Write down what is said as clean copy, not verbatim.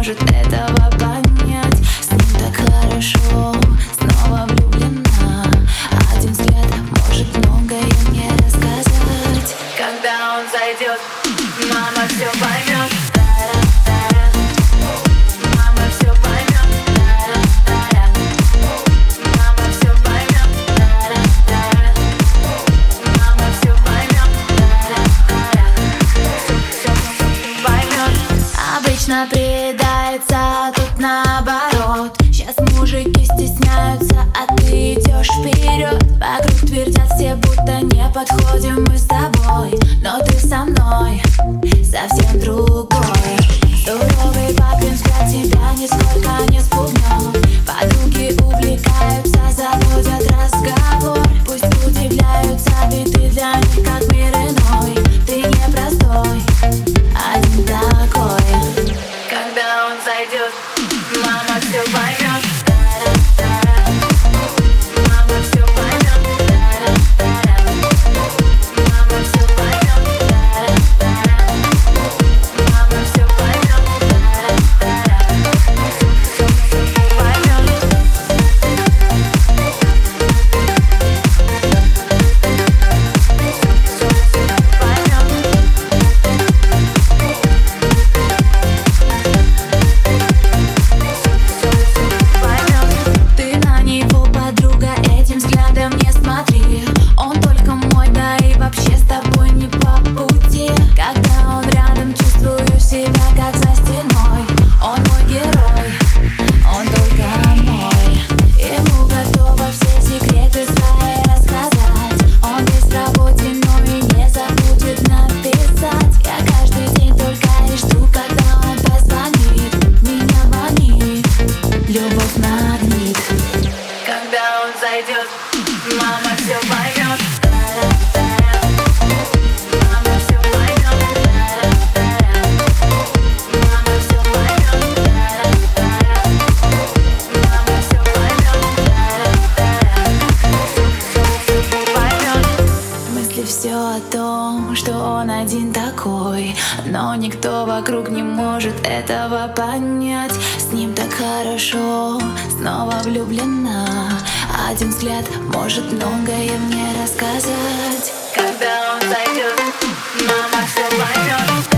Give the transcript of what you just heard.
может этого понять. С ним так хорошо, снова влюблена. Один взгляд может многое мне рассказать. Когда он зайдет, мама все поймет. Мама все поймет. Мама все поймет. Мама все поймет. Обычно приедается, тут наоборот. Сейчас мужики стесняются, а ты идешь вперед. Вокруг твердят все, будто не подходим мы с тобой. Но ты со мной совсем другой. Суровый папин взгляд тебя нисколько не спугнет. Подруги увлекаются, заводят разговор. Пусть удивляются, ведь ты для них как мир иной. Ты непростой, один такой. Когда он зайдет, мама все поймет. Мама все поймет. Мама все поймет. Мама все поймет. Ты на него, подруга, этим взглядом не смотри. Он только мой, да и вообще с тобой не по пути. Когда он рядом, чувствую себя как за стеной. Он мой герой, он только мой. Ему готова все секреты свои рассказать. Он весь в работе, но и не забудет написать. Я каждый день только и жду, когда он позвонит. Меня манит любовь магнит. Когда он зайдет, мама все поймет. Мама все поймет. Мама все поймет. Мама все поймет. Мысли все о том, что он один такой. Но никто вокруг не может этого понять. С ним так хорошо, снова влюблена. Один взгляд может многое мне рассказать. Когда он зайдет, мама все поймет.